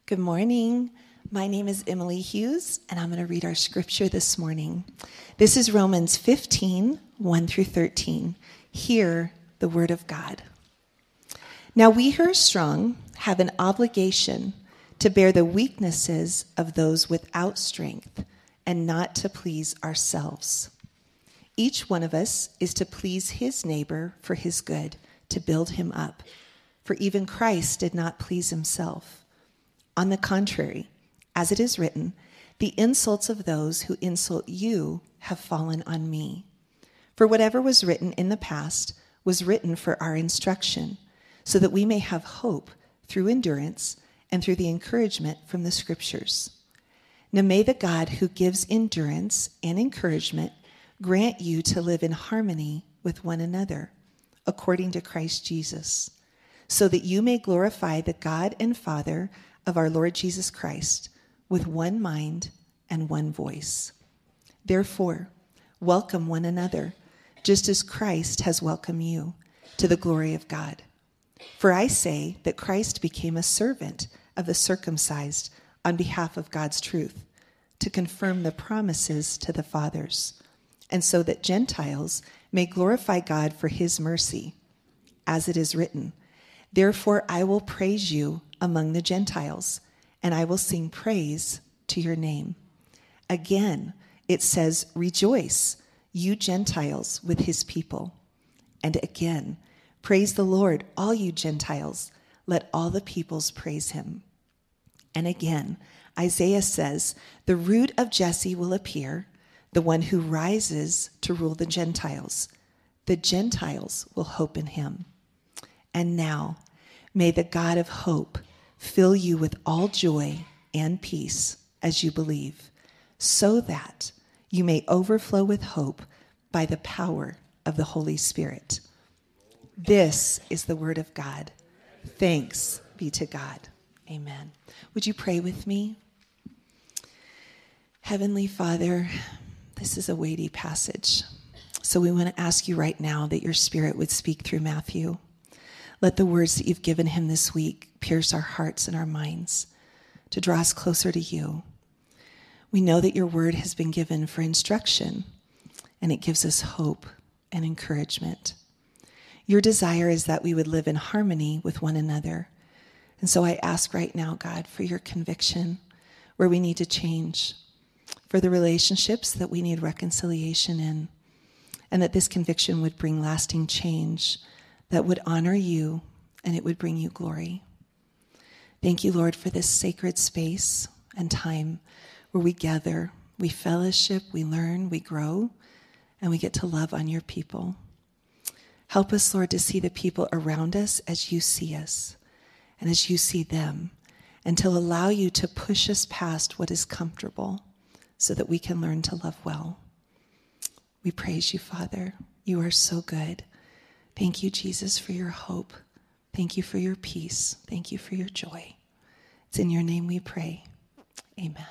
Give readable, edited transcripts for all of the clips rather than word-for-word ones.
Good morning. My name is Emily Hughes, and I'm going to read our scripture this morning. This is Romans 15, 1 through 13. Hear the word of God. Now we who are strong have an obligation to bear the weaknesses of those without strength and not to please ourselves. Each one of us is to please his neighbor for his good, to build him up. For even Christ did not please himself. On the contrary, as it is written, the insults of those who insult you have fallen on me. For whatever was written in the past was written for our instruction, so that we may have hope through endurance and through the encouragement from the scriptures. Now may the God who gives endurance and encouragement grant you to live in harmony with one another, according to Christ Jesus, so that you may glorify the God and Father of our Lord Jesus Christ with one mind and one voice. Therefore, welcome one another, just as Christ has welcomed you, to the glory of God. For I say that Christ became a servant of the circumcised on behalf of God's truth, to confirm the promises to the fathers, and so that Gentiles may glorify God for his mercy, as it is written, therefore I will praise you among the Gentiles, and I will sing praise to your name. Again, it says, rejoice, you Gentiles, with his people. And again, praise the Lord, all you Gentiles. Let all the peoples praise him. And again, Isaiah says, the root of Jesse will appear, the one who rises to rule the Gentiles. The Gentiles will hope in him. And now, may the God of hope fill you with all joy and peace as you believe, so that you may overflow with hope by the power of the Holy Spirit. This is the word of God. Thanks be to God. Amen. Would you pray with me? Heavenly Father, this is a weighty passage. So we want to ask you right now that your Spirit would speak through Matthew. Let the words that you've given him this week pierce our hearts and our minds to draw us closer to you. We know that your word has been given for instruction, and it gives us hope and encouragement. Your desire is that we would live in harmony with one another. And so I ask right now, God, for your conviction where we need to change, for the relationships that we need reconciliation in, and that this conviction would bring lasting change that would honor you and it would bring you glory. Thank you, Lord, for this sacred space and time where we gather, we fellowship, we learn, we grow, and we get to love on your people. Help us, Lord, to see the people around us as you see us and as you see them, and to allow you to push us past what is comfortable so that we can learn to love well. We praise you, Father. You are so good. Thank you, Jesus, for your hope. Thank you for your peace. Thank you for your joy. It's in your name we pray. Amen.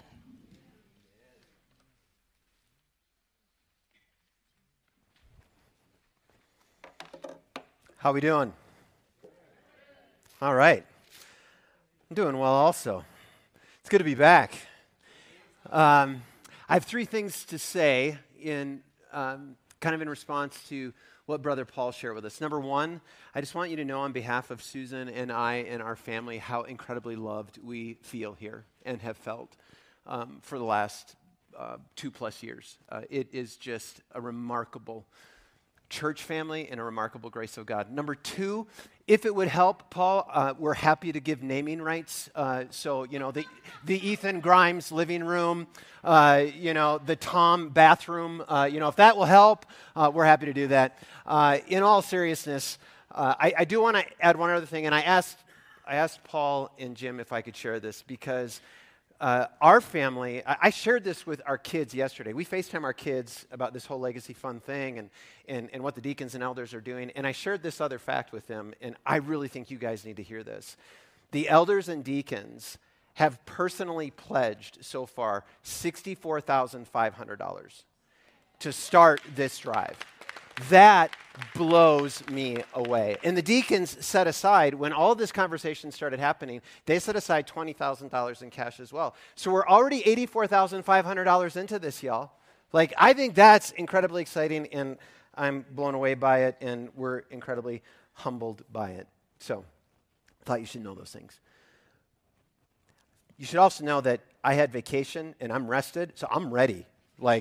How we doing? All right. I'm doing well also. It's good to be back. I have three things to say in kind of in response to what Brother Paul shared with us. Number one, I just want you to know on behalf of Susan and I and our family how incredibly loved we feel here and have felt for the last 2+ years. It is just a remarkable church family and a remarkable grace of God. Number two, if it would help, Paul, we're happy to give naming rights. So, the Ethan Grimes living room, the Tom bathroom, if that will help, we're happy to do that. In all seriousness, I do want to add one other thing, and I asked Paul and Jim if I could share this because our family, I shared this with our kids yesterday. We FaceTime our kids about this whole Legacy Fund thing and what the deacons and elders are doing. And I shared this other fact with them, and I really think you guys need to hear this. The elders and deacons have personally pledged so far $64,500 to start this drive. That blows me away. And the deacons set aside, when all this conversation started happening, they set aside $20,000 in cash as well. So we're already $84,500 into this, y'all. Like, I think that's incredibly exciting, and I'm blown away by it, and we're incredibly humbled by it. So I thought you should know those things. You should also know that I had vacation, and I'm rested, so I'm ready. Like,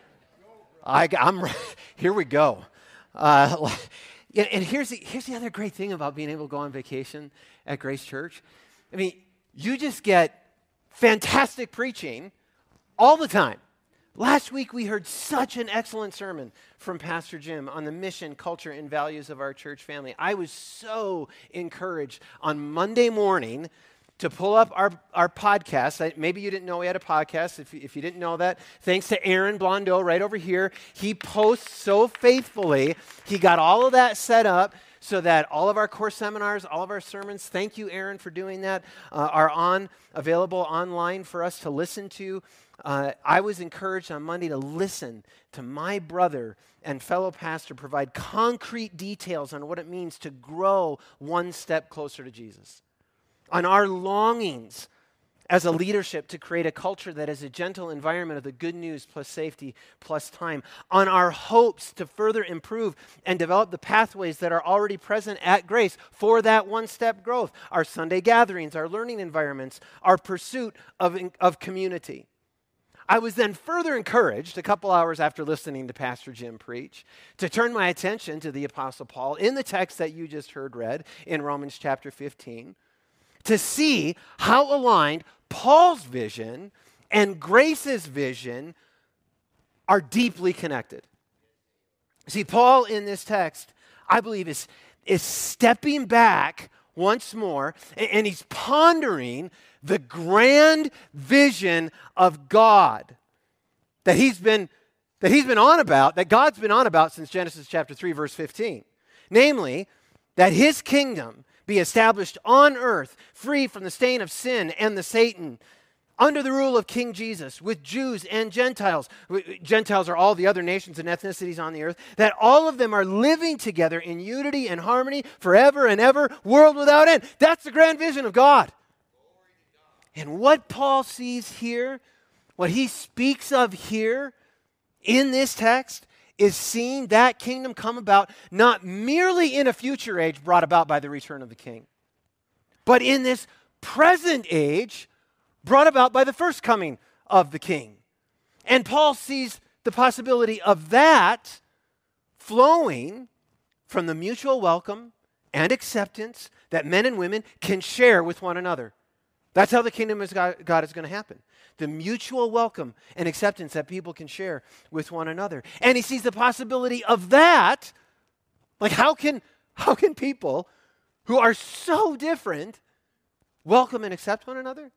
here we go. And here's the other great thing about being able to go on vacation at Grace Church. I mean, you just get fantastic preaching all the time. Last week, we heard such an excellent sermon from Pastor Jim on the mission, culture, and values of our church family. I was so encouraged on Monday morning to pull up our podcast. Maybe you didn't know we had a podcast. If you didn't know that, thanks to Aaron Blondeau right over here. He posts so faithfully. He got all of that set up so that all of our core seminars, all of our sermons, thank you, Aaron, for doing that, are available online for us to listen to. I was encouraged on Monday to listen to my brother and fellow pastor provide concrete details on what it means to grow one step closer to Jesus, on our longings as a leadership to create a culture that is a gentle environment of the good news plus safety plus time, on our hopes to further improve and develop the pathways that are already present at Grace for that one-step growth, our Sunday gatherings, our learning environments, our pursuit of community. I was then further encouraged, a couple hours after listening to Pastor Jim preach, to turn my attention to the Apostle Paul in the text that you just heard read in Romans chapter 15, to see how aligned Paul's vision and Grace's vision are deeply connected. See, Paul in this text, I believe, is stepping back once more, and he's pondering the grand vision of God that he's been on about, that God's been on about since Genesis chapter 3, verse 15. Namely, that his kingdom be established on earth, free from the stain of sin and the Satan, under the rule of King Jesus, with Jews and Gentiles. Gentiles are all the other nations and ethnicities on the earth, that all of them are living together in unity and harmony forever and ever, world without end. That's the grand vision of God. And what Paul sees here, what he speaks of here in this text, is seeing that kingdom come about not merely in a future age brought about by the return of the king, but in this present age brought about by the first coming of the king. And Paul sees the possibility of that flowing from the mutual welcome and acceptance that men and women can share with one another. That's how the kingdom of God is going to happen. The mutual welcome and acceptance that people can share with one another. And he sees the possibility of that. Like, how can people who are so different welcome and accept one another?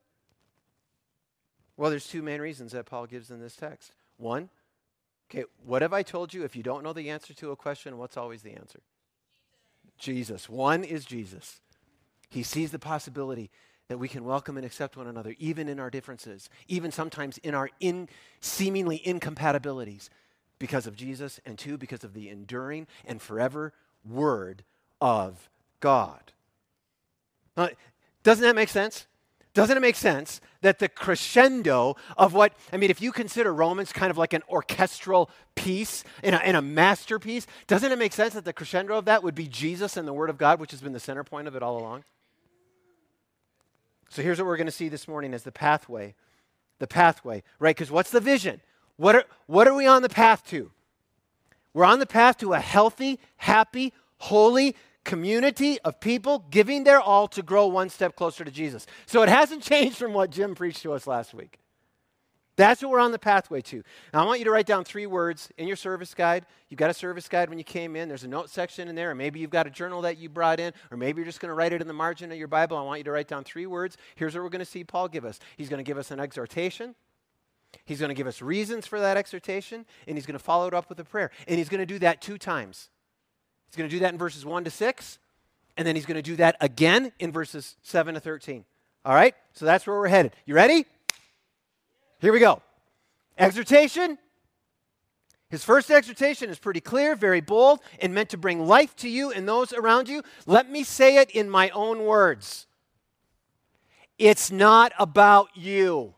Well, there's two main reasons that Paul gives in this text. One, okay, what have I told you? If you don't know the answer to a question, what's always the answer? Jesus. One is Jesus. He sees the possibility that we can welcome and accept one another, even in our differences, even sometimes in our seemingly incompatibilities, because of Jesus, and two, because of the enduring and forever Word of God. Doesn't that make sense? Doesn't it make sense that the crescendo of what, I mean, if you consider Romans kind of like an orchestral piece and a masterpiece, doesn't it make sense that the crescendo of that would be Jesus and the Word of God, which has been the center point of it all along? So here's what we're going to see this morning as the pathway, right? Because what's the vision? What are we on the path to? We're on the path to a healthy, happy, holy community of people giving their all to grow one step closer to Jesus. So it hasn't changed from what Jim preached to us last week. That's what we're on the pathway to. Now, I want you to write down 3 words in your service guide. You've got a service guide when you came in. There's a note section in there, or maybe you've got a journal that you brought in, or maybe you're just going to write it in the margin of your Bible. I want you to write down 3 words. Here's what we're going to see Paul give us. He's going to give us an exhortation. He's going to give us reasons for that exhortation, and he's going to follow it up with a prayer. And he's going to do that 2 times. He's going to do that in verses 1 to 6, and then he's going to do that again in verses 7 to 13. All right? So that's where we're headed. You ready? Here we go. Exhortation, His first exhortation is pretty clear, very bold, and meant to bring life to you and those around you. Let me say it in my own words. It's not about you.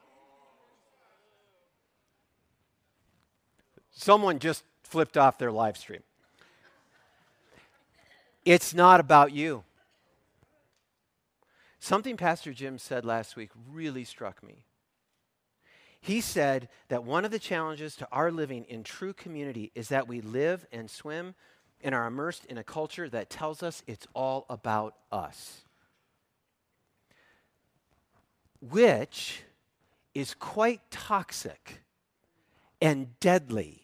Someone just flipped off their live stream. It's not about you. Something Pastor Jim said last week really struck me. He said that one of the challenges to our living in true community is that we live and swim and are immersed in a culture that tells us it's all about us, which is quite toxic and deadly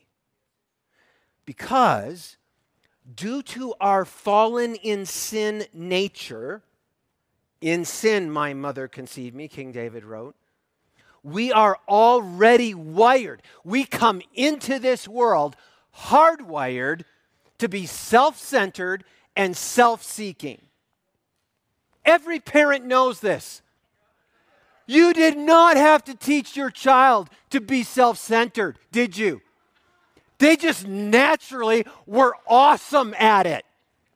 because due to our fallen in sin nature, in sin my mother conceived me, King David wrote, we are already wired. We come into this world hardwired to be self-centered and self-seeking. Every parent knows this. You did not have to teach your child to be self-centered, did you? They just naturally were awesome at it.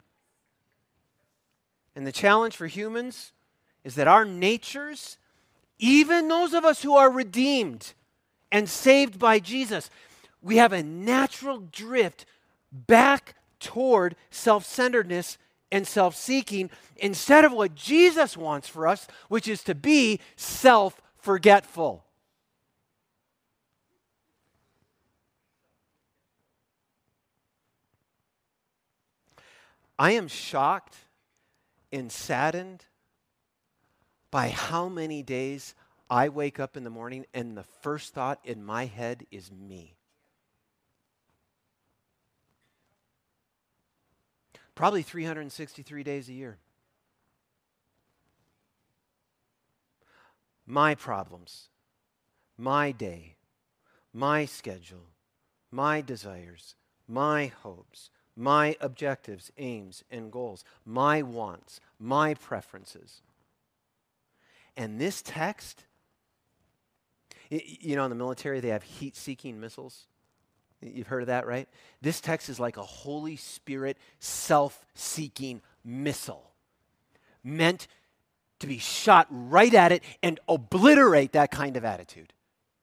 And the challenge for humans is that our natures, even those of us who are redeemed and saved by Jesus, we have a natural drift back toward self-centeredness and self-seeking instead of what Jesus wants for us, which is to be self-forgetful. I am shocked and saddened by how many days I wake up in the morning and the first thought in my head is me. Probably 363 days a year. My problems, my day, my schedule, my desires, my hopes, my objectives, aims, and goals, my wants, my preferences. And this text, you know, in the military, they have heat-seeking missiles. You've heard of that, right? This text is like a Holy Spirit self-seeking missile meant to be shot right at it and obliterate that kind of attitude.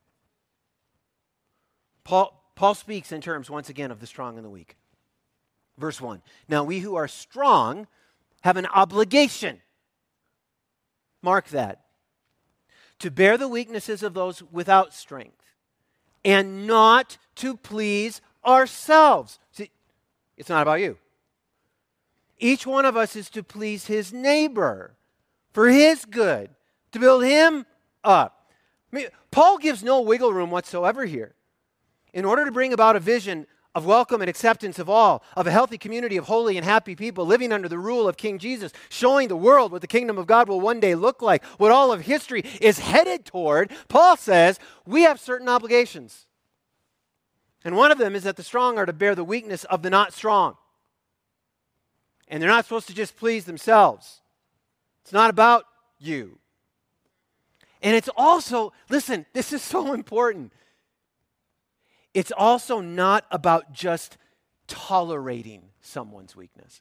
Paul speaks in terms, once again, of the strong and the weak. Verse 1, now we who are strong have an obligation. Mark that. To bear the weaknesses of those without strength and not to please ourselves. See, it's not about you. Each one of us is to please his neighbor for his good, to build him up. I mean, Paul gives no wiggle room whatsoever here. In order to bring about a vision of welcome and acceptance of all, of a healthy community of holy and happy people living under the rule of King Jesus, showing the world what the kingdom of God will one day look like, what all of history is headed toward, Paul says we have certain obligations. And one of them is that the strong are to bear the weakness of the not strong. And they're not supposed to just please themselves. It's not about you. And it's also, listen, this is so important. It's also not about just tolerating someone's weakness.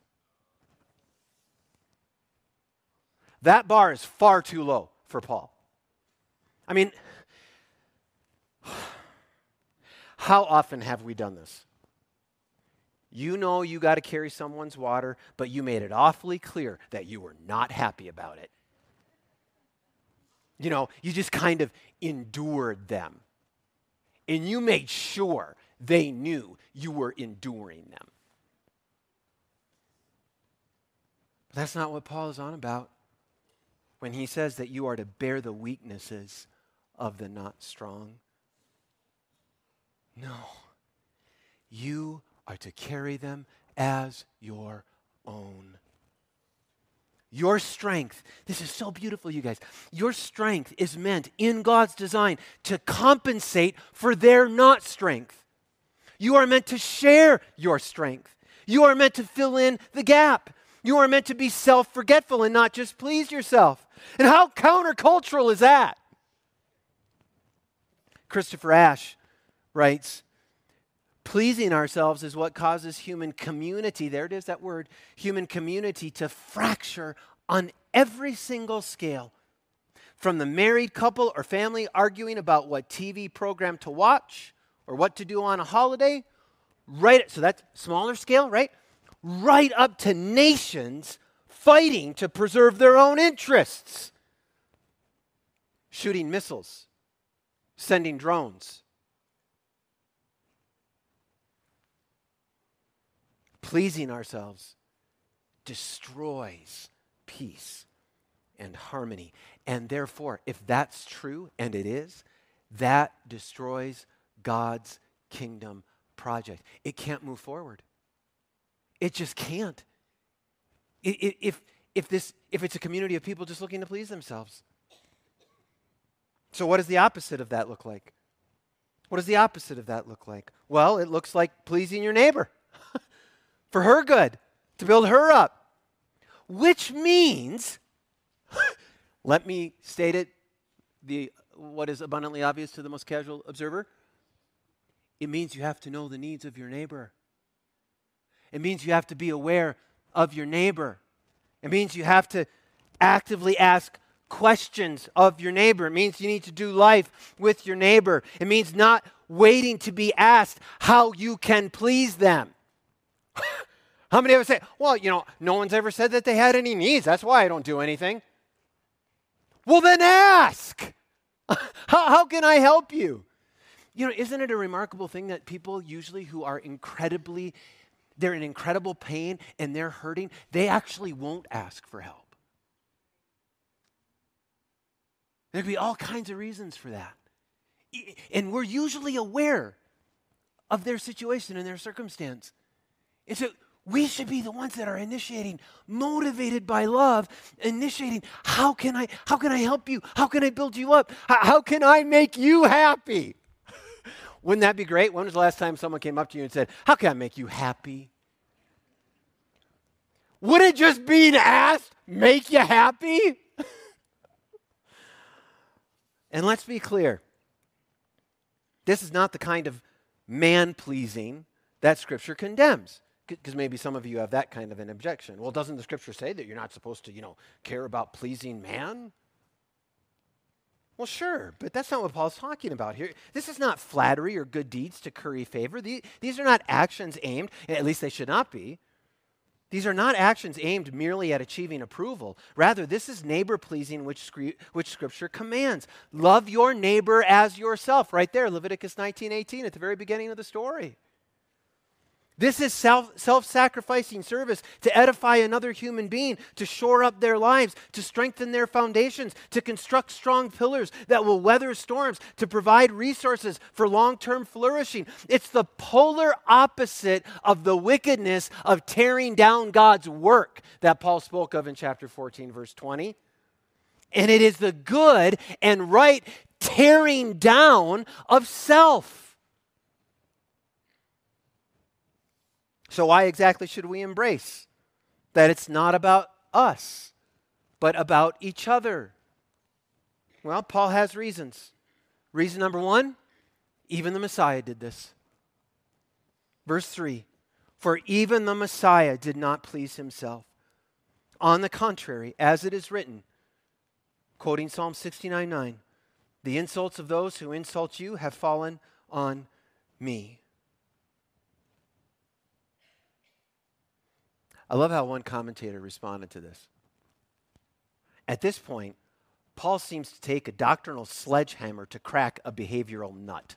That bar is far too low for Paul. I mean, how often have we done this? You know you got to carry someone's water, but you made it awfully clear that you were not happy about it. You know, you just kind of endured them. And you made sure they knew you were enduring them. But that's not what Paul is on about when he says that you are to bear the weaknesses of the not strong. No. You are to carry them as your own. Your strength, this is so beautiful, you guys. Your strength is meant in God's design to compensate for their not strength. You are meant to share your strength. You are meant to fill in the gap. You are meant to be self-forgetful and not just please yourself. And how countercultural is that? Christopher Ash writes, Pleasing ourselves is what causes human community, there it is, that word, human community, to fracture on every single scale. From the married couple or family arguing about what TV program to watch or what to do on a holiday, right, so that's smaller scale, right? Right up to nations fighting to preserve their own interests. Shooting missiles, sending drones. Pleasing ourselves destroys peace and harmony. And therefore, if that's true, and it is, that destroys God's kingdom project. It can't move forward. It just can't. If it's a community of people just looking to please themselves. So what does the opposite of that look like? What does the opposite of that look like? Well, it looks like pleasing your neighbor for her good, to build her up. Which means, let me state it, what is abundantly obvious to the most casual observer. It means you have to know the needs of your neighbor. It means you have to be aware of your neighbor. It means you have to actively ask questions of your neighbor. It means you need to do life with your neighbor. It means not waiting to be asked how you can please them. How many of us say, well, no one's ever said that they had any needs. That's why I don't do anything. Well, then ask. How can I help you? Isn't it a remarkable thing that people usually who are they're in incredible pain and they're hurting, they actually won't ask for help. There'd be all kinds of reasons for that. And we're usually aware of their situation and their circumstance. And so we should be the ones that are initiating, motivated by love, initiating, how can I help you? How can I build you up? How can I make you happy? Wouldn't that be great? When was the last time someone came up to you and said, how can I make you happy? Would it just being asked make you happy? And let's be clear. This is not the kind of man-pleasing that Scripture condemns. Because maybe some of you have that kind of an objection. Well, doesn't the Scripture say that you're not supposed to, care about pleasing man? Well, sure, but that's not what Paul's talking about here. This is not flattery or good deeds to curry favor. These are not actions aimed, at least they should not be. These are not actions aimed merely at achieving approval. Rather, this is neighbor-pleasing, which Scripture commands. Love your neighbor as yourself. Right there, Leviticus 19:18, at the very beginning of the story. This is self-sacrificing service to edify another human being, to shore up their lives, to strengthen their foundations, to construct strong pillars that will weather storms, to provide resources for long-term flourishing. It's the polar opposite of the wickedness of tearing down God's work that Paul spoke of in chapter 14, verse 20. And it is the good and right tearing down of self. So why exactly should we embrace that it's not about us, but about each other? Well, Paul has reasons. Reason number one, even the Messiah did this. Verse 3, for even the Messiah did not please himself. On the contrary, as it is written, quoting Psalm 69:9, the insults of those who insult you have fallen on me. I love how one commentator responded to this. At this point, Paul seems to take a doctrinal sledgehammer to crack a behavioral nut.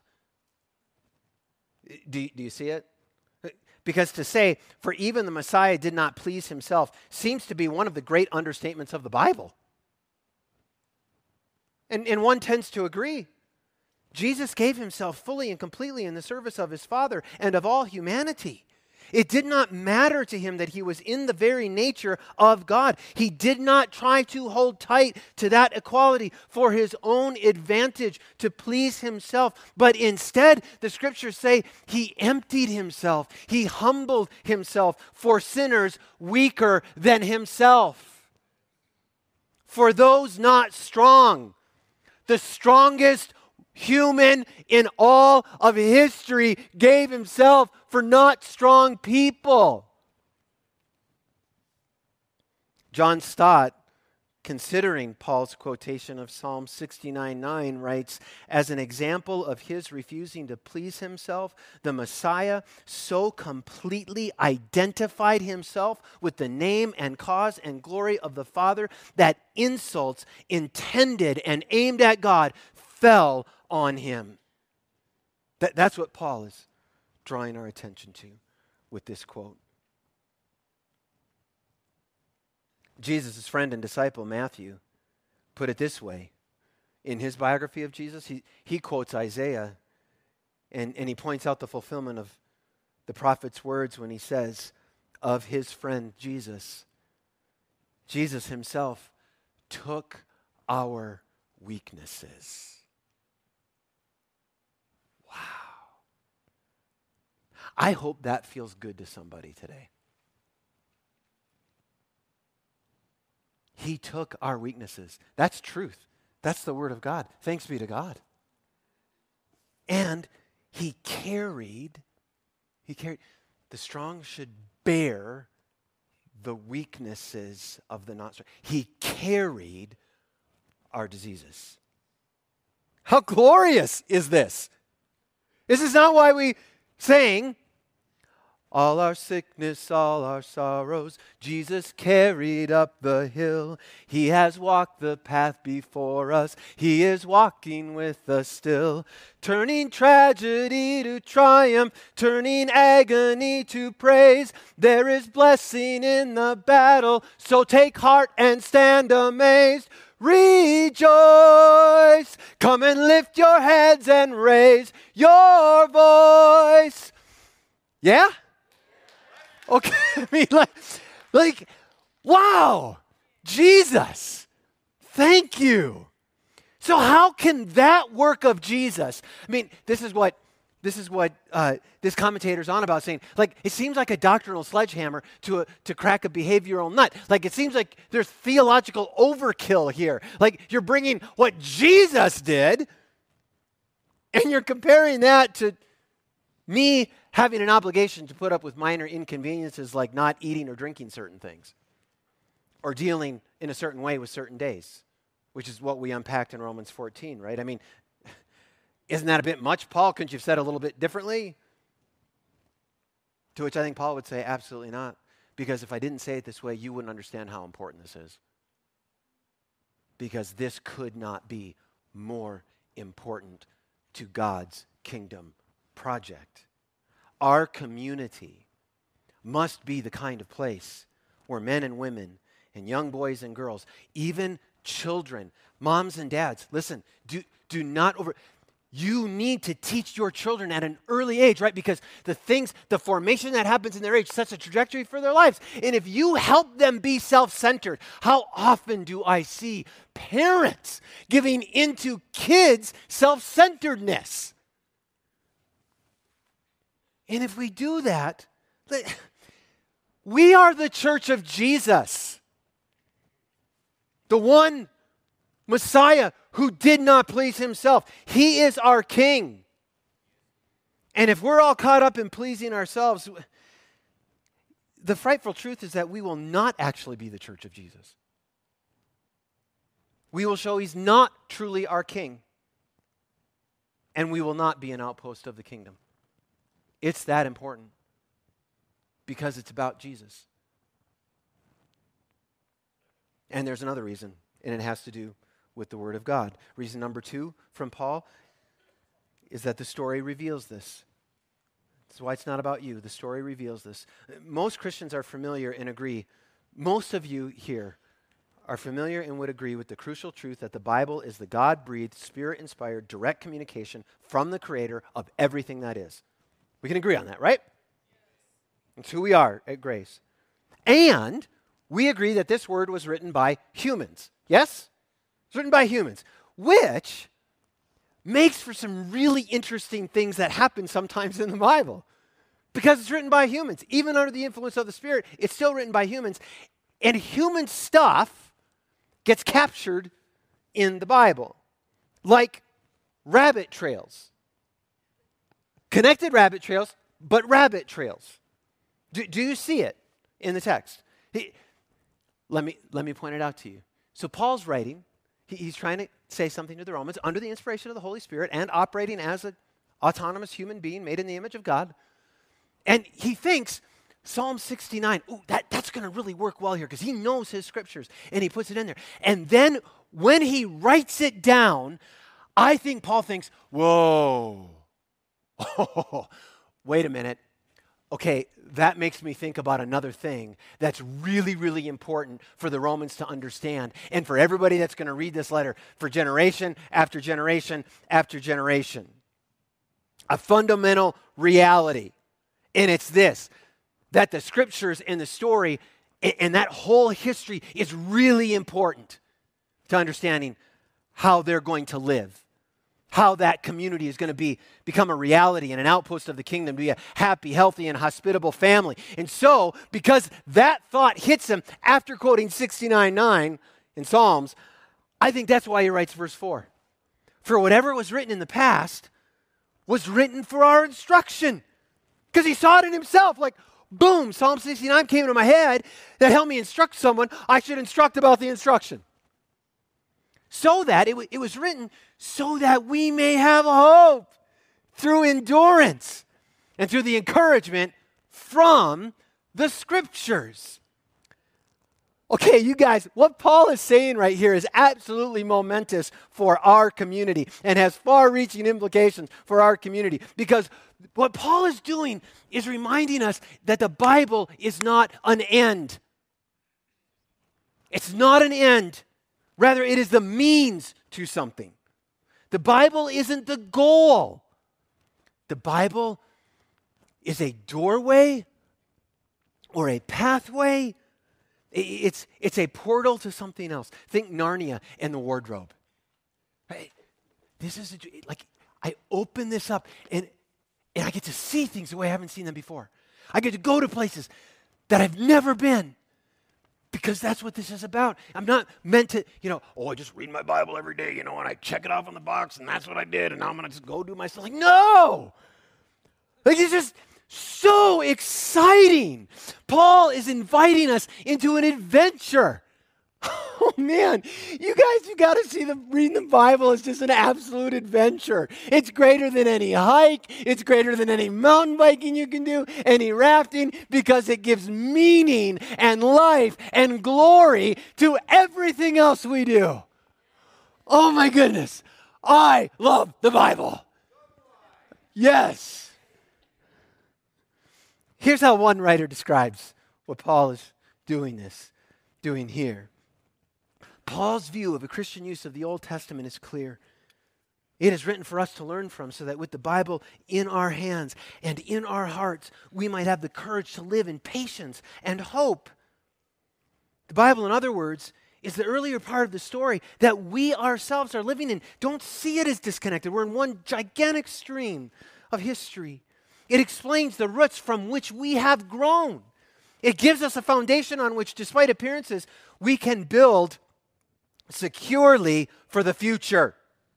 Do you see it? Because to say, for even the Messiah did not please himself, seems to be one of the great understatements of the Bible. And one tends to agree. Jesus gave himself fully and completely in the service of his Father and of all humanity. It did not matter to him that he was in the very nature of God. He did not try to hold tight to that equality for his own advantage to please himself. But instead, the Scriptures say he emptied himself. He humbled himself for sinners weaker than himself. For those not strong, the strongest human in all of history gave himself for not strong people. John Stott, considering Paul's quotation of Psalm 69:9, writes, as an example of his refusing to please himself, the Messiah so completely identified himself with the name and cause and glory of the Father that insults intended and aimed at God fell on him. That's what Paul is drawing our attention to with this quote. Jesus' friend and disciple, Matthew, put it this way. In his biography of Jesus, he quotes Isaiah, and he points out the fulfillment of the prophet's words when he says of his friend Jesus, Jesus himself took our weaknesses. Wow. I hope that feels good to somebody today. He took our weaknesses. That's truth. That's the word of God. Thanks be to God. And he carried, the strong should bear the weaknesses of the not strong. He carried our diseases. How glorious is this? This is not why we sang, all our sickness, all our sorrows, Jesus carried up the hill. He has walked the path before us. He is walking with us still. Turning tragedy to triumph, turning agony to praise. There is blessing in the battle, so take heart and stand amazed. Rejoice! Come and lift your heads and raise your voice. Yeah? Okay, I mean, like, wow, Jesus, thank you. So how can that work of Jesus? I mean, this is what this commentator's on about, saying, like, it seems like a doctrinal sledgehammer to crack a behavioral nut. Like, it seems like there's theological overkill here. Like, you're bringing what Jesus did, and you're comparing that to me having an obligation to put up with minor inconveniences like not eating or drinking certain things, or dealing in a certain way with certain days, which is what we unpacked in Romans 14, right? I mean, isn't that a bit much, Paul? Couldn't you have said it a little bit differently? To which I think Paul would say, absolutely not. Because if I didn't say it this way, you wouldn't understand how important this is. Because this could not be more important to God's kingdom project. Our community must be the kind of place where men and women and young boys and girls, even children, moms and dads, listen, do not you need to teach your children at an early age, right? Because the formation that happens in their age sets a trajectory for their lives. And if you help them be self-centered, how often do I see parents giving into kids' self-centeredness? And if we do that, we are the church of Jesus. The one Messiah who did not please himself. He is our King. And if we're all caught up in pleasing ourselves, the frightful truth is that we will not actually be the church of Jesus. We will show he's not truly our King. And we will not be an outpost of the kingdom. It's that important because it's about Jesus. And there's another reason, and it has to do with the Word of God. Reason number 2 from Paul is that the story reveals this. That's why it's not about you. The story reveals this. Most Christians are familiar and agree. Most of you here are familiar and would agree with the crucial truth that the Bible is the God-breathed, Spirit-inspired, direct communication from the Creator of everything that is. We can agree on that, right? It's who we are at Grace. And we agree that this word was written by humans. Yes? It's written by humans, which makes for some really interesting things that happen sometimes in the Bible. Because it's written by humans. Even under the influence of the Spirit, it's still written by humans. And human stuff gets captured in the Bible. Like rabbit trails. Connected rabbit trails, but rabbit trails. Do you see it in the text? Let me point it out to you. So Paul's writing. He's trying to say something to the Romans under the inspiration of the Holy Spirit and operating as an autonomous human being made in the image of God. And he thinks Psalm 69, that's going to really work well here because he knows his scriptures and he puts it in there. And then when he writes it down, I think Paul thinks, whoa, wait a minute. Okay, that makes me think about another thing that's really, really important for the Romans to understand and for everybody that's going to read this letter for generation after generation after generation. A fundamental reality. And it's this, that the scriptures and the story and that whole history is really important to understanding how they're going to live. How that community is going to become a reality and an outpost of the kingdom, to be a happy, healthy, and hospitable family. And so, because that thought hits him after quoting 69:9 in Psalms, I think that's why he writes verse 4. For whatever was written in the past was written for our instruction. Because he saw it in himself, like, boom, Psalm 69 came into my head that helped me instruct someone. I should instruct about the instruction. So that, it was written so that we may have hope through endurance and through the encouragement from the scriptures. Okay, you guys, what Paul is saying right here is absolutely momentous for our community and has far-reaching implications for our community because what Paul is doing is reminding us that the Bible is not an end. It's not an end. Rather, it is the means to something. The Bible isn't the goal. The Bible is a doorway or a pathway. It's a portal to something else. Think Narnia and the wardrobe. Right? This is like I open this up and I get to see things the way I haven't seen them before. I get to go to places that I've never been. Because that's what this is about. I'm not meant to, I just read my Bible every day, and I check it off on the box, and that's what I did, and now I'm going to just go do my stuff. Like, no! Like, it's just so exciting. Paul is inviting us into an adventure. Oh, man. You got to see reading the Bible is just an absolute adventure. It's greater than any hike. It's greater than any mountain biking you can do, any rafting, because it gives meaning and life and glory to everything else we do. Oh, my goodness. I love the Bible. Yes. Here's how one writer describes what Paul is doing here. Paul's view of a Christian use of the Old Testament is clear. It is written for us to learn from so that with the Bible in our hands and in our hearts, we might have the courage to live in patience and hope. The Bible, in other words, is the earlier part of the story that we ourselves are living in. Don't see it as disconnected. We're in one gigantic stream of history. It explains the roots from which we have grown. It gives us a foundation on which, despite appearances, we can build securely for the future.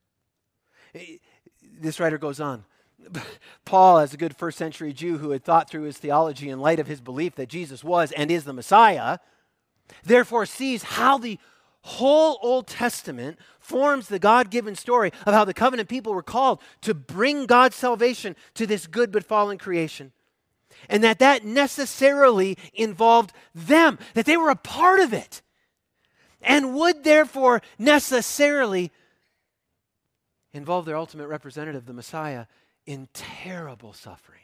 This writer goes on. Paul, as a good first century Jew who had thought through his theology in light of his belief that Jesus was and is the Messiah, therefore sees how the whole Old Testament forms the God-given story of how the covenant people were called to bring God's salvation to this good but fallen creation. And that necessarily involved them, that they were a part of it. And would therefore necessarily involve their ultimate representative, the Messiah, in terrible suffering.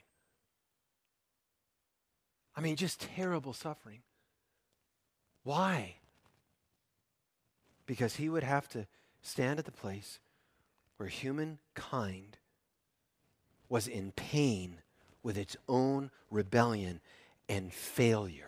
I mean, just terrible suffering. Why? Because he would have to stand at the place where humankind was in pain with its own rebellion and failure.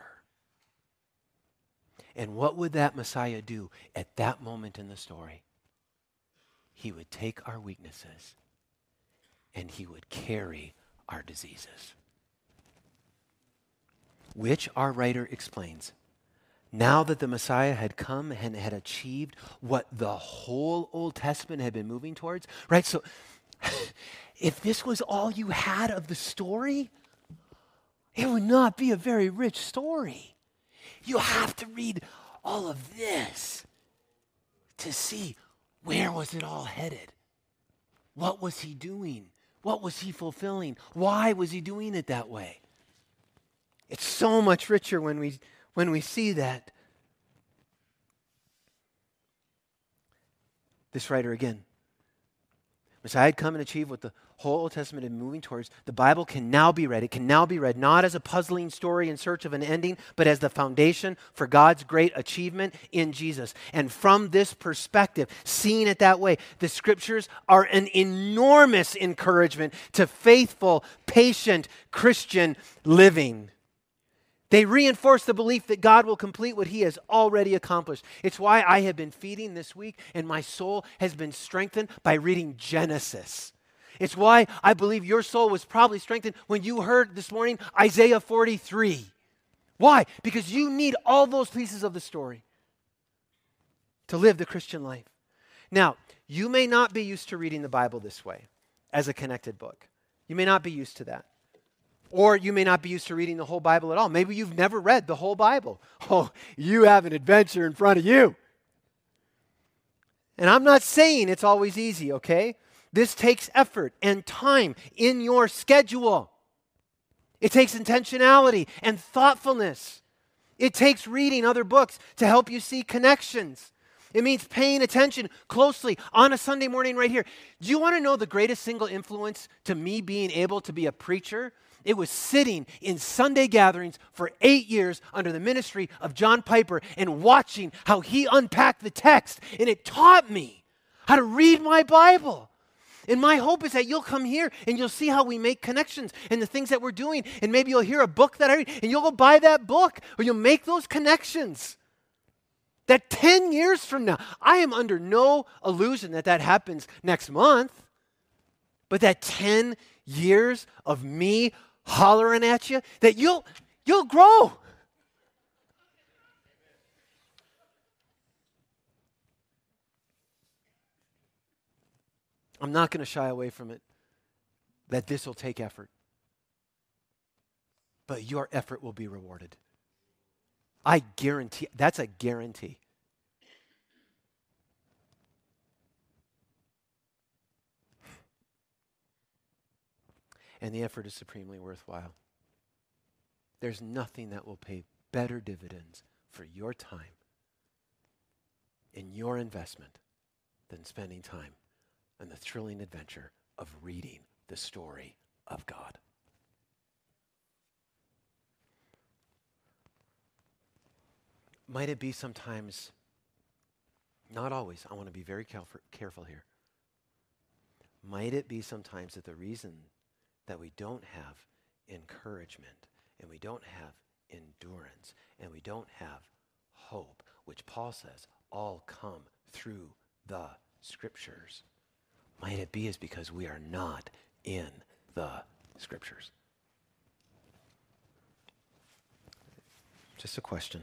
And what would that Messiah do at that moment in the story? He would take our weaknesses and he would carry our diseases. Which, our writer explains, Now that the Messiah had come and had achieved what the whole Old Testament had been moving towards, right? So if this was all you had of the story, it would not be a very rich story. You have to read all of this to see where was it all headed. What was he doing? What was he fulfilling? Why was he doing it that way? It's so much richer when we see that. This writer again, Messiah had come and achieved what the whole Old Testament had been moving towards. The Bible can now be read. It can now be read not as a puzzling story in search of an ending, but as the foundation for God's great achievement in Jesus. And from this perspective, seeing it that way, the Scriptures are an enormous encouragement to faithful, patient Christian living. They reinforce the belief that God will complete what he has already accomplished. It's why I have been feeding this week, and my soul has been strengthened by reading Genesis. It's why I believe your soul was probably strengthened when you heard this morning Isaiah 43. Why? Because you need all those pieces of the story to live the Christian life. Now, you may not be used to reading the Bible this way, as a connected book. You may not be used to that. Or you may not be used to reading the whole Bible at all. Maybe you've never read the whole Bible. Oh, you have an adventure in front of you. And I'm not saying it's always easy, okay? This takes effort and time in your schedule. It takes intentionality and thoughtfulness. It takes reading other books to help you see connections. It means paying attention closely on a Sunday morning right here. Do you want to know the greatest single influence to me being able to be a preacher? It was sitting in Sunday gatherings for 8 years under the ministry of John Piper and watching how he unpacked the text. And it taught me how to read my Bible. And my hope is that you'll come here and you'll see how we make connections and the things that we're doing. And maybe you'll hear a book that I read and you'll go buy that book or you'll make those connections. That 10 years from now, I am under no illusion that that happens next month. But that 10 years of me hollering at you, that you'll grow. I'm not going to shy away from it, that this will take effort. But your effort will be rewarded. I guarantee, that's a guarantee. And the effort is supremely worthwhile. There's nothing that will pay better dividends for your time and your investment than spending time on the thrilling adventure of reading the story of God. Might it be sometimes, not always, I want to be very careful here. Might it be sometimes that the reason that we don't have encouragement and we don't have endurance and we don't have hope, which Paul says all come through the Scriptures, might it be is because we are not in the Scriptures? Just a question.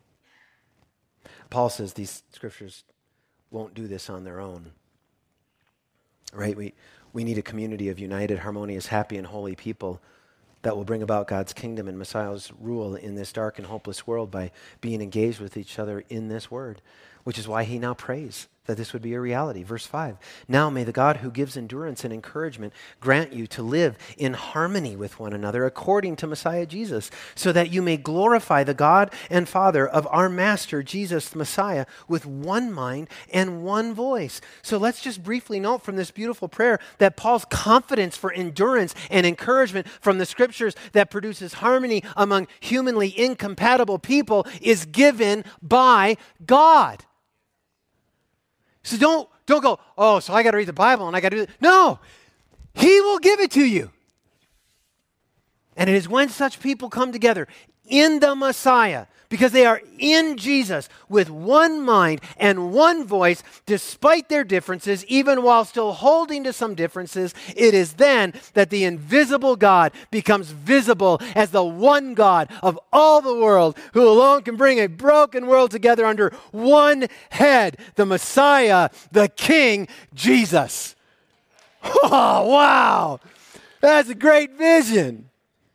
Paul says these Scriptures won't do this on their own, right? We need a community of united, harmonious, happy, and holy people that will bring about God's kingdom and Messiah's rule in this dark and hopeless world by being engaged with each other in this word, which is why he now prays that this would be a reality. Verse 5, now may the God who gives endurance and encouragement grant you to live in harmony with one another according to Messiah Jesus, so that you may glorify the God and Father of our Master Jesus the Messiah with one mind and one voice. So let's just briefly note from this beautiful prayer that Paul's confidence for endurance and encouragement from the Scriptures that produces harmony among humanly incompatible people is given by God. So don't go, oh, so I got to read the Bible and I got to do it. No, he will give it to you. And it is when such people come together in the Messiah, because they are in Jesus with one mind and one voice, despite their differences, even while still holding to some differences. It is then that the invisible God becomes visible as the one God of all the world, who alone can bring a broken world together under one head, the Messiah, the King, Jesus. Oh, wow. That's a great vision.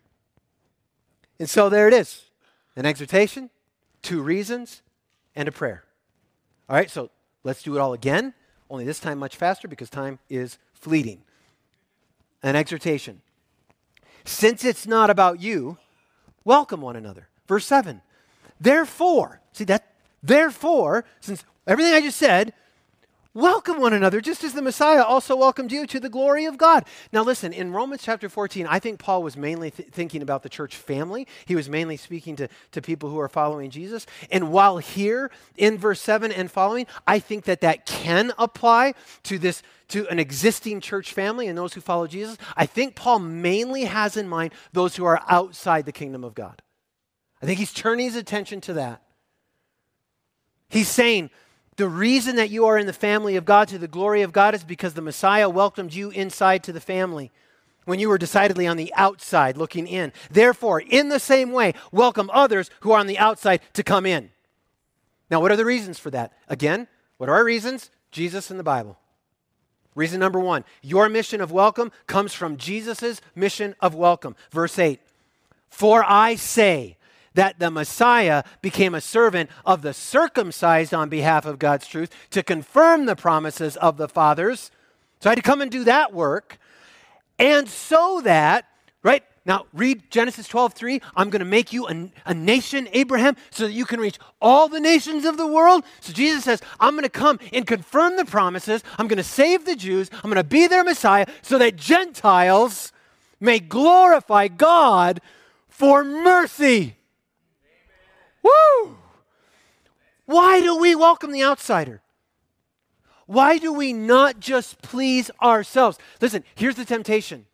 And so there it is. An exhortation, 2 reasons, and a prayer. All right, so let's do it all again, only this time much faster because time is fleeting. An exhortation. Since it's not about you, welcome one another. Verse 7. Therefore, see that? Therefore, since everything I just said, welcome one another, just as the Messiah also welcomed you to the glory of God. Now listen, in Romans chapter 14, I think Paul was mainly thinking about the church family. He was mainly speaking to people who are following Jesus. And while here in verse 7 and following, I think that can apply to an existing church family and those who follow Jesus. I think Paul mainly has in mind those who are outside the kingdom of God. I think he's turning his attention to that. He's saying, the reason that you are in the family of God to the glory of God is because the Messiah welcomed you inside to the family when you were decidedly on the outside looking in. Therefore, in the same way, welcome others who are on the outside to come in. Now, what are the reasons for that? Again, what are our reasons? Jesus and the Bible. Reason number 1, your mission of welcome comes from Jesus' mission of welcome. Verse 8, for I say that the Messiah became a servant of the circumcised on behalf of God's truth to confirm the promises of the fathers. So I had to come and do that work. And so that, right, now read Genesis 12:3. I'm going to make you a nation, Abraham, so that you can reach all the nations of the world. So Jesus says, I'm going to come and confirm the promises. I'm going to save the Jews. I'm going to be their Messiah so that Gentiles may glorify God for mercy. Woo! Why do we welcome the outsider? Why do we not just please ourselves? Listen, here's the temptation.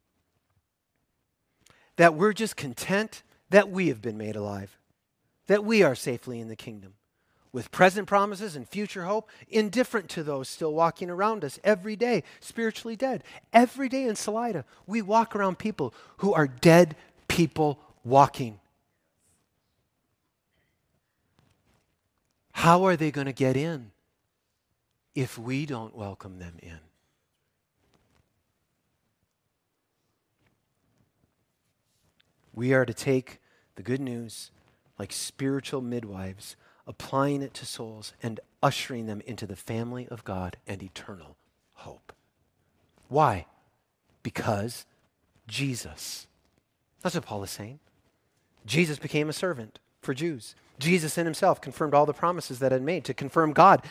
That we're just content that we have been made alive. That we are safely in the kingdom. With present promises and future hope, indifferent to those still walking around us every day, spiritually dead. Every day in Salida, we walk around people who are dead people walking. How are they going to get in if we don't welcome them in? We are to take the good news like spiritual midwives, applying it to souls and ushering them into the family of God and eternal hope. Why? Because Jesus. That's what Paul is saying. Jesus became a servant for Jews. Jesus in himself confirmed all the promises that had made to confirm God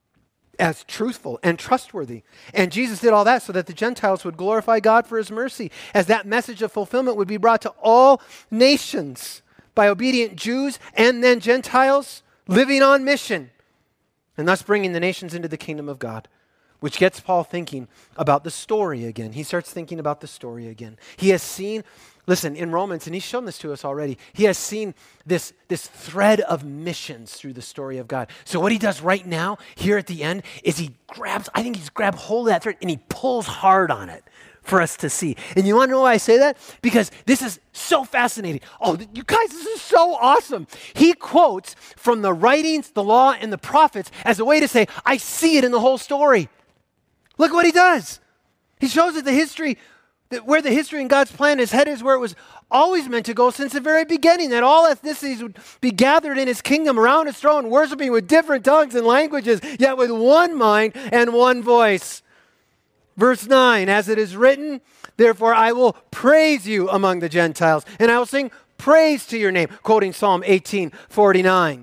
as truthful and trustworthy. And Jesus did all that so that the Gentiles would glorify God for his mercy, as that message of fulfillment would be brought to all nations by obedient Jews and then Gentiles living on mission, and thus bringing the nations into the kingdom of God, which gets Paul thinking about the story again. He starts thinking about the story again. He has seen, listen, in Romans, and he's shown this to us already, he has seen this thread of missions through the story of God. So what he does right now, here at the end, is he's grabbed hold of that thread and he pulls hard on it for us to see. And you want to know why I say that? Because this is so fascinating. Oh, you guys, this is so awesome. He quotes from the writings, the law, and the prophets as a way to say, I see it in the whole story. Look what he does. He shows that where the history and God's plan is headed is where it was always meant to go since the very beginning, that all ethnicities would be gathered in his kingdom around his throne, worshiping with different tongues and languages, yet with one mind and one voice. Verse 9, as it is written, therefore I will praise you among the Gentiles, and I will sing praise to your name, quoting Psalm 18:49.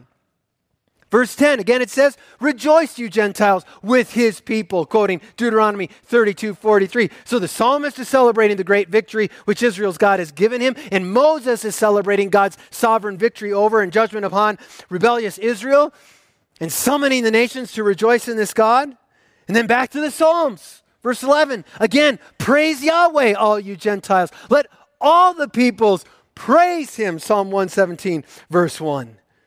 Verse 10, again it says, rejoice you Gentiles with his people, quoting Deuteronomy 32:43. So the psalmist is celebrating the great victory which Israel's God has given him, and Moses is celebrating God's sovereign victory over and judgment upon rebellious Israel, and summoning the nations to rejoice in this God. And then back to the Psalms. Verse 11, again, praise Yahweh, all you Gentiles. Let all the peoples praise him, Psalm 117, verse 1.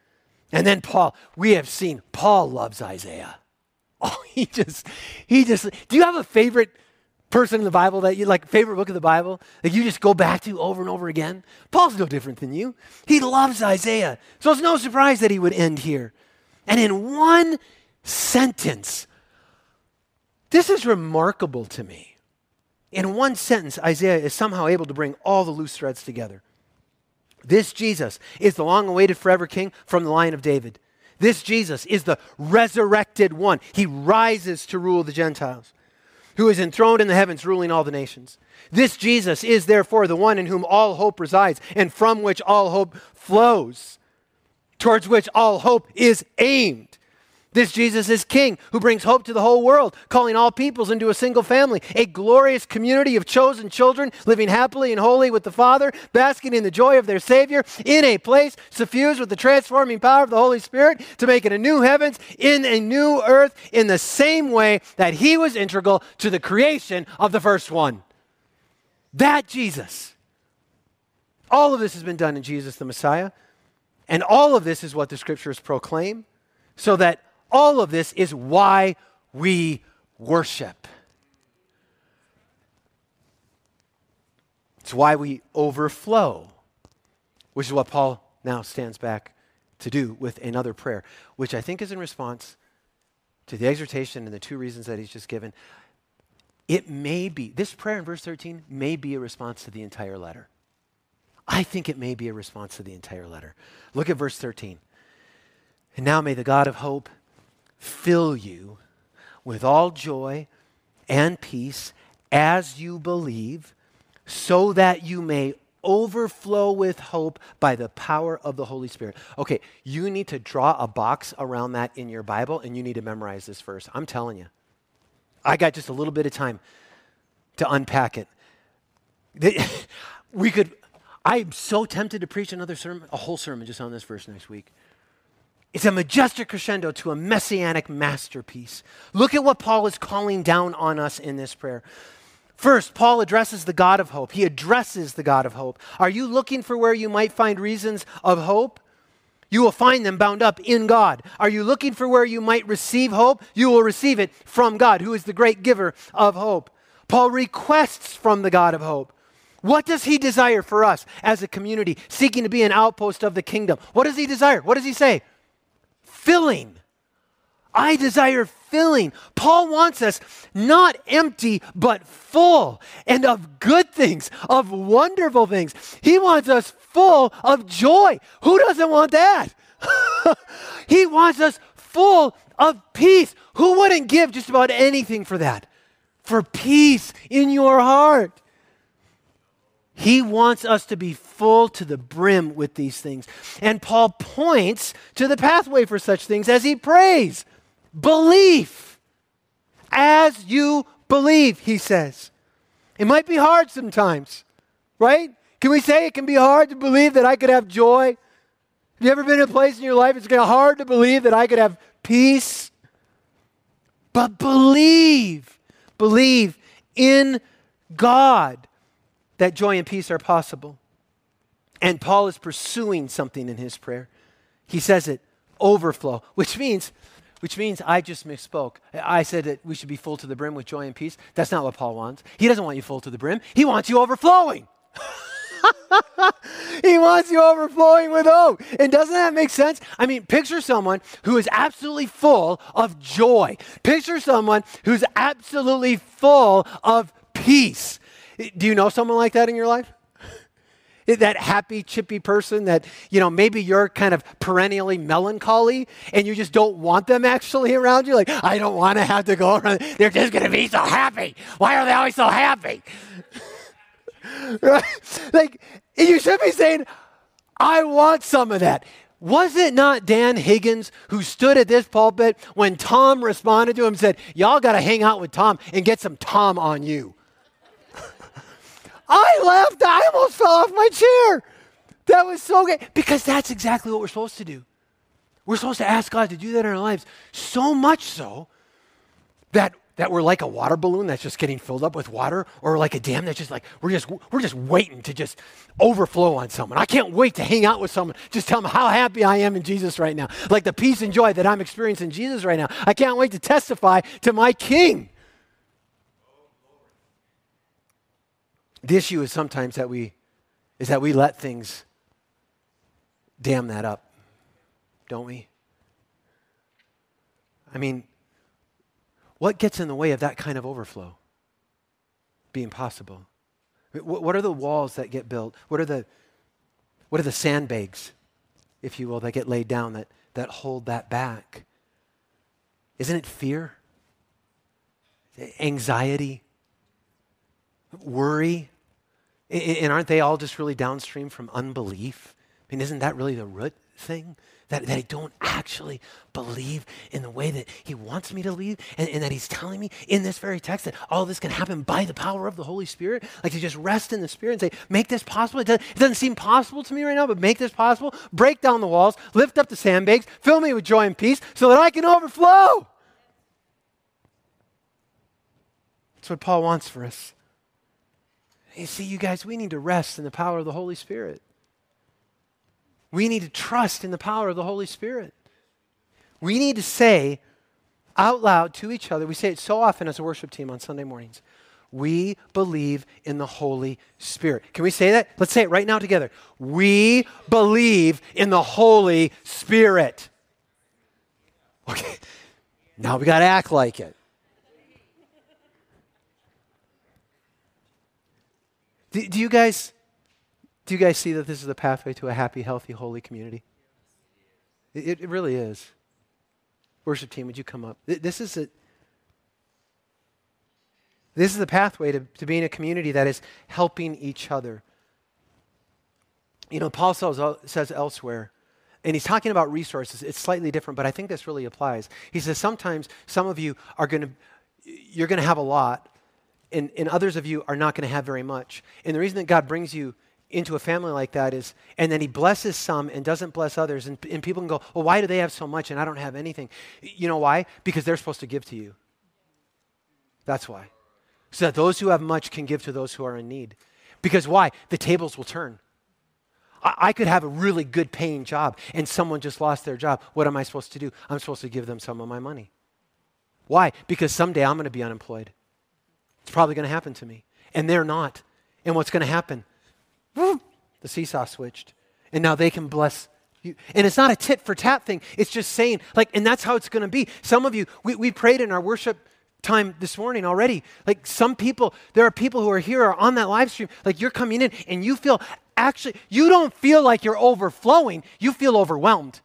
And then we have seen Paul loves Isaiah. Oh, do you have a favorite person in the Bible that you like, favorite book of the Bible that you just go back to over and over again? Paul's no different than you. He loves Isaiah. So it's no surprise that he would end here. And in one sentence, this is remarkable to me. In one sentence, Isaiah is somehow able to bring all the loose threads together. This Jesus is the long-awaited forever king from the line of David. This Jesus is the resurrected one. He rises to rule the Gentiles, who is enthroned in the heavens, ruling all the nations. This Jesus is therefore the one in whom all hope resides and from which all hope flows, towards which all hope is aimed. This Jesus is King who brings hope to the whole world, calling all peoples into a single family, a glorious community of chosen children living happily and wholly with the Father, basking in the joy of their Savior, in a place suffused with the transforming power of the Holy Spirit to make it a new heavens in a new earth in the same way that he was integral to the creation of the first one. That Jesus. All of this has been done in Jesus the Messiah, and all of this is what the Scriptures proclaim, so that all of this is why we worship. It's why we overflow, which is what Paul now stands back to do with another prayer, which I think is in response to the exhortation and the two reasons that he's just given. It may be, this prayer in verse 13 may be a response to the entire letter. I think it may be a response to the entire letter. Look at verse 13. And now may the God of hope fill you with all joy and peace as you believe, so that you may overflow with hope by the power of the Holy Spirit. Okay, you need to draw a box around that in your Bible, and you need to memorize this verse. I'm telling you. I got just a little bit of time to unpack it. I'm so tempted to preach another sermon, a whole sermon just on this verse next week. It's a majestic crescendo to a messianic masterpiece. Look at what Paul is calling down on us in this prayer. First, Paul addresses the God of hope. He addresses the God of hope. Are you looking for where you might find reasons of hope? You will find them bound up in God. Are you looking for where you might receive hope? You will receive it from God, who is the great giver of hope. Paul requests from the God of hope. What does he desire for us as a community seeking to be an outpost of the kingdom? What does he desire? What does he say? Filling. I desire filling. Paul wants us not empty, but full, and of good things, of wonderful things. He wants us full of joy. Who doesn't want that? He wants us full of peace. Who wouldn't give just about anything for that? For peace in your heart. He wants us to be full to the brim with these things. And Paul points to the pathway for such things as he prays. Belief. As you believe, he says. It might be hard sometimes, right? Can we say it can be hard to believe that I could have joy? Have you ever been in a place in your life it's hard to believe that I could have peace? But believe in God that joy and peace are possible. And Paul is pursuing something in his prayer. He says it, overflow, which means I just misspoke. I said that we should be full to the brim with joy and peace. That's not what Paul wants. He doesn't want you full to the brim. He wants you overflowing. He wants you overflowing with hope. And doesn't that make sense? I mean, picture someone who is absolutely full of joy. Picture someone who's absolutely full of peace. Do you know someone like that in your life? That happy, chippy person that, maybe you're kind of perennially melancholy and you just don't want them actually around you. Like, I don't want to have to go around. They're just going to be so happy. Why are they always so happy? Right? Like, you should be saying, I want some of that. Was it not Dan Higgins who stood at this pulpit when Tom responded to him and said, y'all got to hang out with Tom and get some Tom on you? I laughed. I almost fell off my chair. That was so good. Because that's exactly what we're supposed to do. We're supposed to ask God to do that in our lives. So much so that That we're like a water balloon that's just getting filled up with water, or like a dam that's just like, we're just waiting to just overflow on someone. I can't wait to hang out with someone, just tell them how happy I am in Jesus right now. Like the peace and joy that I'm experiencing in Jesus right now. I can't wait to testify to my King. The issue is sometimes that we let things dam that up, don't we? I mean, what gets in the way of that kind of overflow being possible? What are the walls that get built? What are the sandbags, if you will, that get laid down that hold that back? Isn't it fear? Anxiety? Worry? And aren't they all just really downstream from unbelief? I mean, isn't that really the root thing? That I don't actually believe in the way that he wants me to believe, and that he's telling me in this very text that all this can happen by the power of the Holy Spirit. Like to just rest in the Spirit and say, make this possible. It doesn't seem possible to me right now, but make this possible. Break down the walls, lift up the sandbags, fill me with joy and peace so that I can overflow. That's what Paul wants for us. You see, you guys, we need to rest in the power of the Holy Spirit. We need to trust in the power of the Holy Spirit. We need to say out loud to each other, we say it so often as a worship team on Sunday mornings, we believe in the Holy Spirit. Can we say that? Let's say it right now together. We believe in the Holy Spirit. Okay, now we got to act like it. Do you guys see that this is the pathway to a happy, healthy, holy community? It really is. Worship team, would you come up? This is the pathway to being a community that is helping each other. You know, Paul says elsewhere, and he's talking about resources. It's slightly different, but I think this really applies. He says sometimes some of you you're going to have a lot, and others of you are not going to have very much. And the reason that God brings you into a family like that is, and then he blesses some and doesn't bless others, and people can go, well, why do they have so much and I don't have anything? You know why? Because they're supposed to give to you. That's why. So that those who have much can give to those who are in need. Because why? The tables will turn. I could have a really good paying job and someone just lost their job. What am I supposed to do? I'm supposed to give them some of my money. Why? Because someday I'm going to be unemployed. It's probably going to happen to me. And they're not. And what's going to happen? The seesaw switched. And now they can bless you. And it's not a tit for tat thing. It's just saying, like, and that's how it's going to be. Some of you, we prayed in our worship time this morning already. Like some people, there are people who are here or on that live stream, like you're coming in and you feel, actually, you don't feel like you're overflowing. You feel overwhelmed.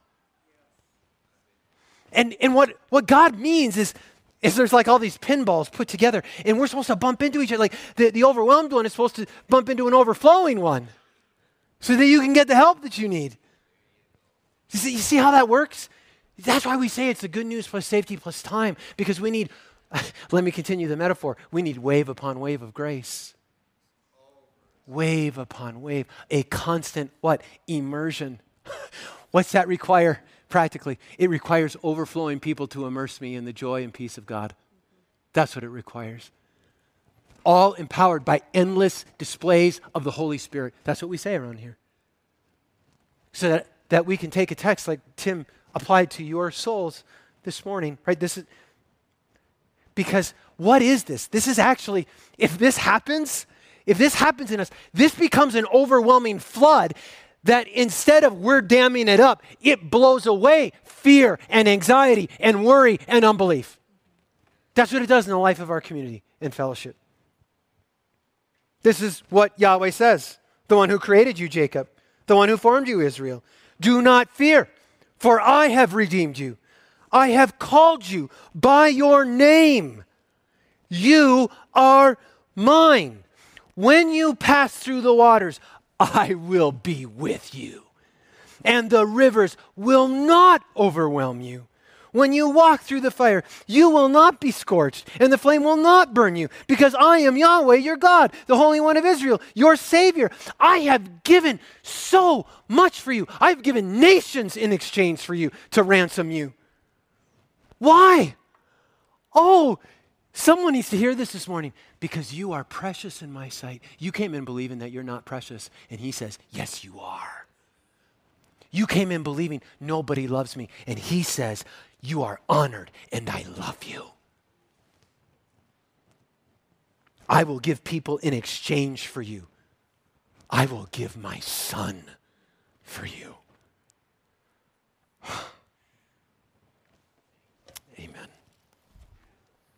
And what God means is there's like all these pinballs put together, and we're supposed to bump into each other. Like the overwhelmed one is supposed to bump into an overflowing one so that you can get the help that you need. You see how that works? That's why we say it's the good news plus safety plus time, because we need, let me continue the metaphor, we need wave upon wave of grace. Wave upon wave, a constant what? Immersion. What's that require? Practically, it requires overflowing people to immerse me in the joy and peace of God. That's what it requires. All empowered by endless displays of the Holy Spirit. That's what we say around here. So that we can take a text like Tim applied to your souls this morning, right? This is because what is this? This is actually, if this happens in us, this becomes an overwhelming flood that instead of we're damming it up, it blows away fear and anxiety and worry and unbelief. That's what it does in the life of our community and fellowship. This is what Yahweh says, the one who created you, Jacob, the one who formed you, Israel. Do not fear, for I have redeemed you. I have called you by your name. You are mine. When you pass through the waters, I will be with you, and the rivers will not overwhelm you. When you walk through the fire, you will not be scorched, and the flame will not burn you, because I am Yahweh, your God, the Holy One of Israel, your Savior. I have given so much for you. I have given nations in exchange for you to ransom you. Why? Oh, Someone needs to hear this morning because you are precious in my sight. You came in believing that you're not precious, and he says, yes, you are. You came in believing nobody loves me, and he says, you are honored, and I love you. I will give people in exchange for you. I will give my son for you.